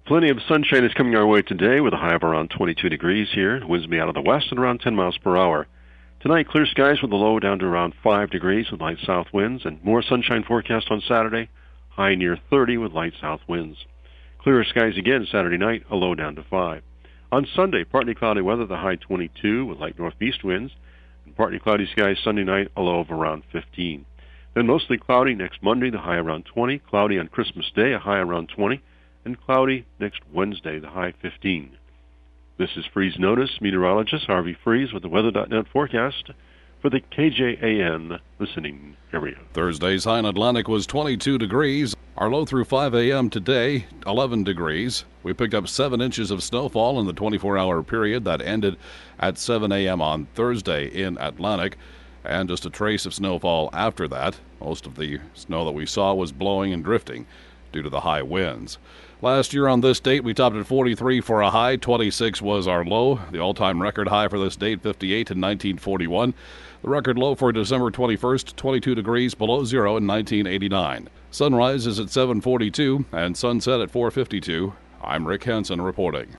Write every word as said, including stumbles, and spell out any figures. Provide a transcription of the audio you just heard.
Plenty of sunshine is coming our way today with a high of around twenty-two degrees here. Winds will be out of the west at around ten miles per hour. Tonight, clear skies with a low down to around five degrees with light south winds, and more sunshine forecast on Saturday, high near thirty with light south winds. Clearer skies again Saturday night, a low down to five. On Sunday, partly cloudy weather, the high twenty-two with light northeast winds, and partly cloudy skies Sunday night, a low of around fifteen. Then mostly cloudy next Monday, the high around twenty, cloudy on Christmas Day, a high around twenty, and cloudy next Wednesday, the high fifteen. This is Freeze Notice meteorologist Harvey Freeze with the weather dot net forecast for the K J A N listening area. Thursday's high in Atlantic was twenty-two degrees. Our low through five a.m. today, eleven degrees. We picked up seven inches of snowfall in the twenty-four hour period that ended at seven a.m. on Thursday in Atlantic, and just a trace of snowfall after that. Most of the snow that we saw was blowing and drifting due to the high winds. Last year on this date, we topped at forty-three for a high. twenty-six was our low. The all-time record high for this date, fifty-eight in nineteen forty-one. The record low for December twenty-first, twenty-two degrees below zero in nineteen eighty-nine. Sunrise is at seven forty-two and sunset at four fifty-two. I'm Rick Hansen reporting.